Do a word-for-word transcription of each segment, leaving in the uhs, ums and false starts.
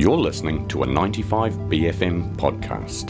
You're listening to a ninety-five B F M podcast.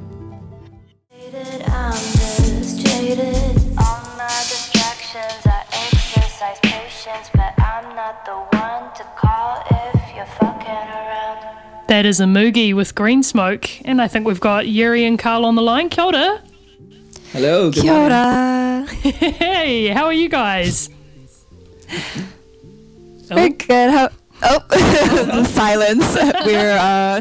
I'm just jaded. All my distractions, I exercise patience, but I'm not the one to call if you're fucking around. That is a Moogie with Green Smoke, and I think we've got Yuri and Carl on the line. Kia ora. Hello. Good Kia morning. ora. Hey, how are you guys? We're good. How? Oh, the silence. We're uh.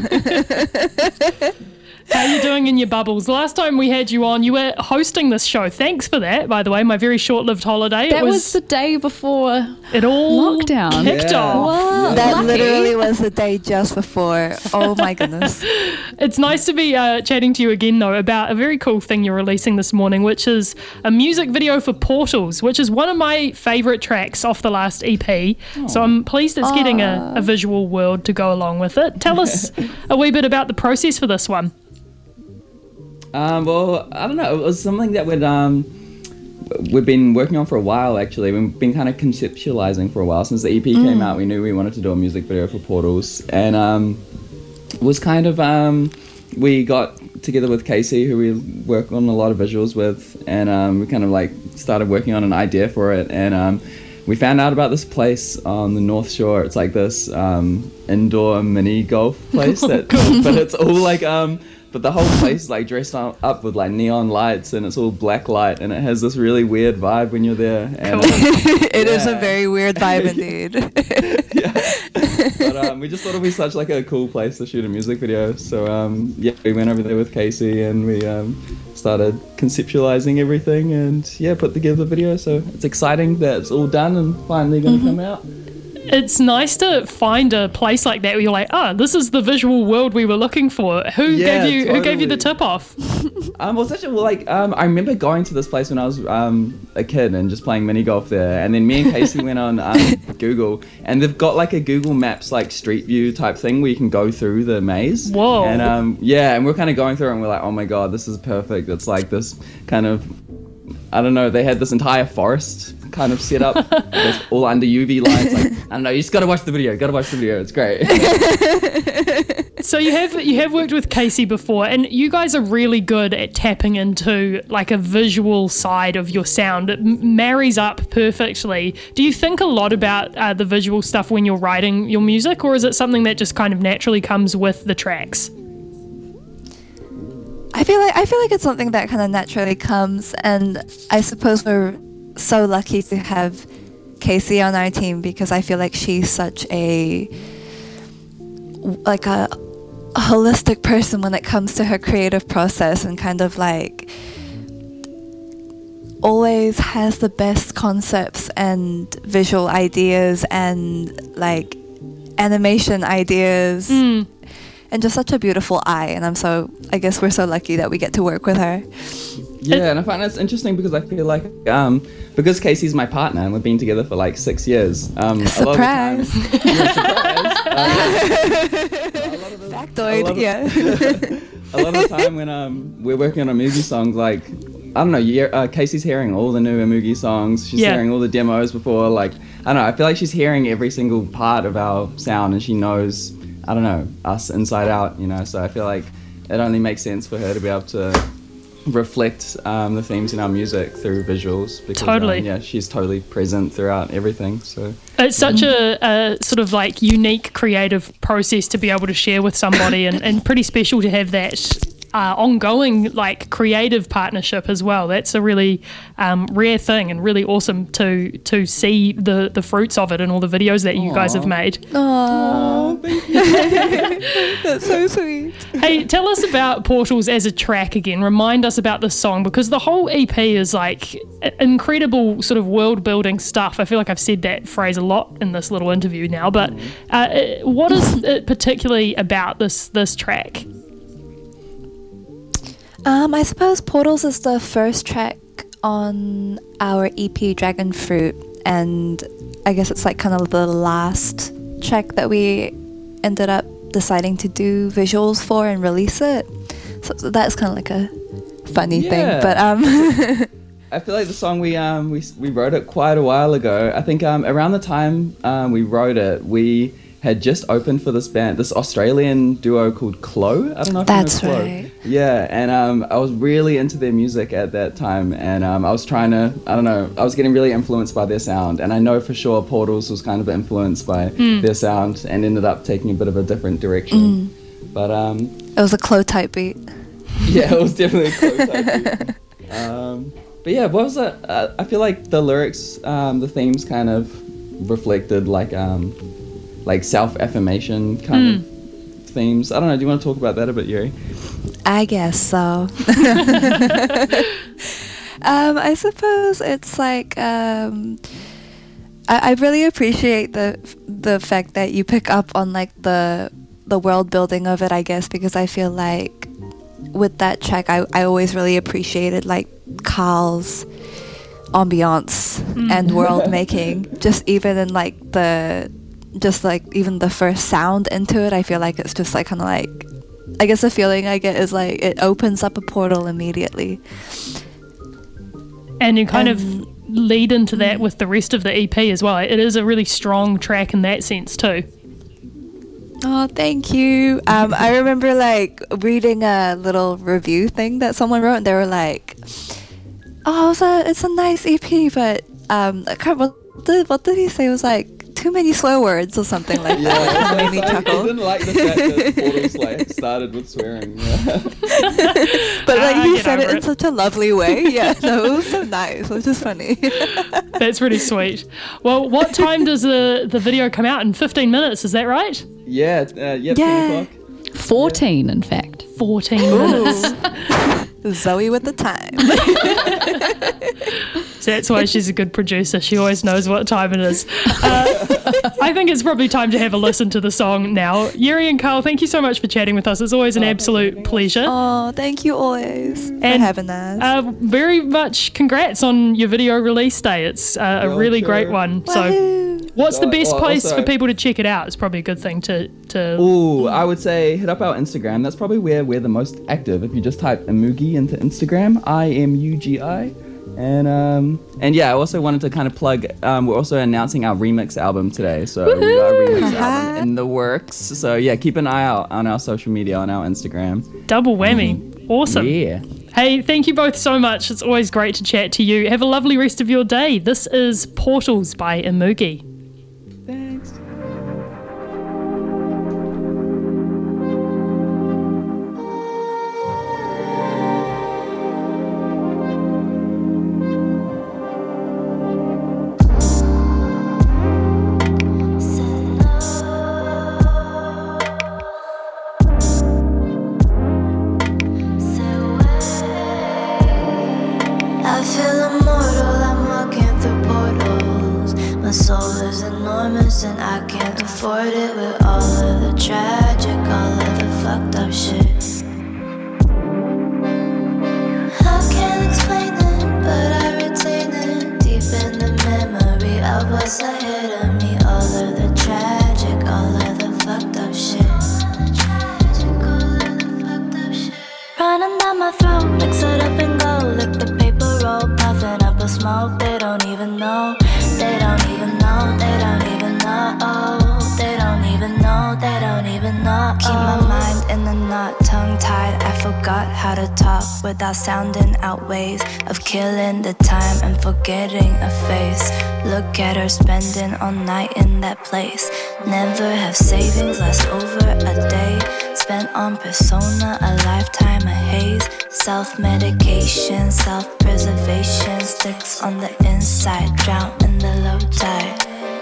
No. How are you doing in your bubbles? Last time we had you on, you were hosting this show. Thanks for that, by the way. My very short-lived holiday. That it was, was the day before it all lockdown. kicked Yeah. off. Wow. That Lucky. literally was the day just before. Oh my goodness. It's nice to be uh, chatting to you again, though, about a very cool thing you're releasing this morning, which is a music video for Portals, which is one of my favourite tracks off the last E P. So I'm pleased it's getting a, a visual world to go along with it. Tell us a wee bit about the process for this one. Um, well, I don't know. It was something that we'd um, we've been working on for a while. Actually, we've been kind of conceptualizing for a while since the E P mm. came out. We knew we wanted to do a music video for Portals, and um, it was kind of um, we got together with Casey, who we work on a lot of visuals with, and um, we kind of like started working on an idea for it, and um, we found out about this place on the North Shore. It's like this um, indoor mini golf place, that, but it's all like um. But the whole place is like dressed up with like neon lights, and it's all black light, and it has this really weird vibe when you're there. And, Cool. um, It yeah. is a very weird vibe indeed. yeah. But um, we just thought it'd be such like a cool place to shoot a music video. So um, yeah, we went over there with Casey, and we um, started conceptualizing everything, and yeah, put together the video. So it's exciting that it's all done and finally going to Mm-hmm. come out. It's nice to find a place like that where you're like, oh, this is the visual world we were looking for. Who Yeah, gave you Who gave you the totally. tip off? Um, well, such a, well, like, um, I remember going to this place when I was um, a kid and just playing mini golf there. And then me and Casey went on um, Google, and they've got like a Google Maps like street view type thing where you can go through the maze. Whoa. And um, yeah, and we're kind of going through it, and we're like, oh my god, this is perfect. It's like this kind of, I don't know, they had this entire forest kind of set up with all under U V lights. Like, I don't know, you just gotta watch the video. Gotta watch the video. It's great. So you have you have worked with Casey before, and you guys are really good at tapping into like a visual side of your sound. It m- marries up perfectly. Do you think a lot about uh, the visual stuff when you're writing your music, or is it something that just kind of naturally comes with the tracks? I feel like I feel like it's something that kind of naturally comes, and I suppose we're so lucky to have Casey on our team, because I feel like she's such a like a, a holistic person when it comes to her creative process, and kind of like always has the best concepts and visual ideas and like animation ideas. Mm. And just such a beautiful eye, and I'm so, I guess we're so lucky that we get to work with her. Yeah, and I find that's interesting because I feel like, um, because Casey's my partner and we've been together for like six years. Um, Surprise! A lot of the time, yeah, surprise! Uh, a lot of the- Factoid, a lot of- yeah. a lot of the time when um, we're working on Moogie songs, like, I don't know, you, uh, Casey's hearing all the new Moogie songs. She's Yeah. hearing all the demos before. Like, I don't know, I feel like she's hearing every single part of our sound, and she knows, I don't know, us inside out, you know, so I feel like it only makes sense for her to be able to reflect um, the themes in our music through visuals, because Totally. um, yeah, she's totally present throughout everything. So It's such a, a sort of like unique creative process to be able to share with somebody, and, and pretty special to have that uh, ongoing like creative partnership as well. That's a really um, rare thing, and really awesome to to see the, the fruits of it in all the videos that you guys have made. Aww, that's so sweet. Hey, tell us about Portals as a track again. Remind us about this song, because the whole E P is like incredible sort of world building stuff. I feel like I've said that phrase a lot in this little interview now, but uh, what is it particularly about this this track? Um, I suppose Portals is the first track on our E P Dragon Fruit, and I guess it's like kind of the last track that we ended up deciding to do visuals for and release it. So, so that's kind of like a funny Yeah. thing, but um, I feel like the song we um we we wrote it quite a while ago. I think um around the time um we wrote it, we had just opened for this band, this Australian duo called Chloe. I don't know if That's you know Chloe. right. Yeah, and um, I was really into their music at that time, and um, I was trying to, I don't know, I was getting really influenced by their sound, and I know for sure Portals was kind of influenced by Mm. their sound and ended up taking a bit of a different direction. Mm. But um, It was a Chloe type beat. yeah, it was definitely a Chloe type beat. Um, but yeah, what was it? Uh, I feel like the lyrics, um, the themes kind of reflected like um, like self-affirmation kind Mm. of themes. I don't know. Do you want to talk about that a bit, Yuri? I guess so. um, I suppose it's like um, I, I really appreciate the the fact that you pick up on like the the world building of it. I guess because I feel like with that track, I I always really appreciated like Carl's ambiance and world making. Just even in like the just like even the first sound into it, I feel like it's just like kind of like, I guess the feeling I get is like it opens up a portal immediately. And you kind of Um, lead into that with the rest of the E P as well. It is a really strong track in that sense too. Oh, thank you. Um, I remember like reading a little review thing that someone wrote, and they were like, "Oh, it's a it's a nice E P, but um, I can't, what did what did he say? It was like too many swear words or something like that." Yeah, It made me I chuckle. didn't like the fact that Portals like started with swearing. Yeah. But like Ah, he get said it over in it. such a lovely way. Yeah, no, it was so nice. It was just funny. That's pretty sweet. Well, what time does the, the video come out? In fifteen minutes, is that right? Yeah, uh, yeah, Yeah. ten o'clock. fourteen, in fact. fourteen minutes. Zoe with the time. So that's why she's a good producer. She always knows what time it is. Uh, I think it's probably time to have a listen to the song now. Yuri and Carl, thank you so much for chatting with us. It's always an absolute pleasure. Oh, thank you always for And, having us. Uh, very much congrats on your video release day. It's uh, a Well, really sure. great one. So Woohoo. what's the Oh, best oh, place also- for people to check it out? It's probably a good thing to... to Ooh, I would say hit up our Instagram. That's probably where we're the most active. If you just type Imugi into Instagram, I M U G I. And um and yeah, I also wanted to kind of plug. Um, we're also announcing our remix album today, so we got a remix album in the works. So yeah, keep an eye out on our social media, on our Instagram. Double whammy. Awesome. Yeah. Hey, thank you both so much. It's always great to chat to you. Have a lovely rest of your day. This is Portals by Imugi. Thanks. I feel immortal, I'm walking through portals. My soul is enormous and I can't afford it. With all of the tragic, all of the fucked up shit. I can't explain it, but I retain it. Deep in the memory of what's ahead of me. All of the tragic, all of the fucked up shit. Running down my throat, mix it up and go. Lick the paper roll, puffing up a smoke. They don't even know, they don't even know, they don't even know. They don't even know, they don't even know. Keep my mind in the knot, tongue tied. I forgot how to talk without sounding out ways of killing the time and forgetting a face. Look at her spending all night in that place. Never have savings last over a day. Spent on persona, a lifetime of haze. Self-medication, self-preservation. Sticks on the inside, drown in the low tide.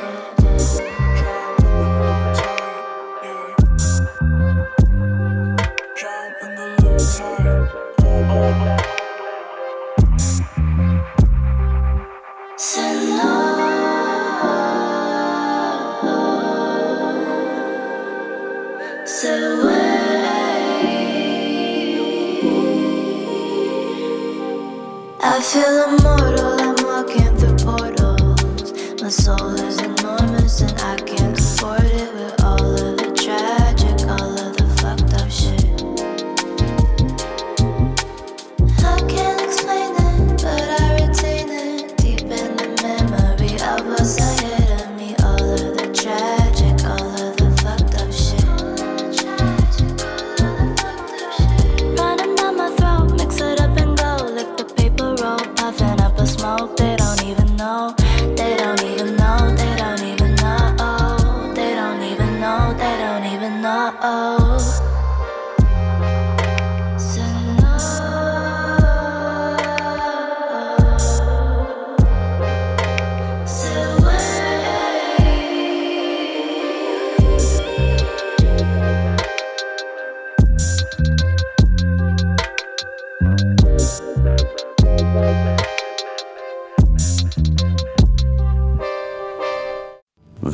I feel immortal, I'm walking through portals. My soul is enormous and I can't afford it. With all of the tragic, all of the fucked up shit. I can't explain it, but I retain it. Deep in the memory of what's ahead of me. All of the tragic, all of the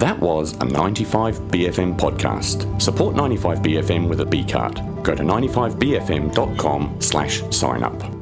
That was a ninety-five B F M podcast. Support ninety-five B F M with a B card. Go to ninety-five B F M dot com slash sign up.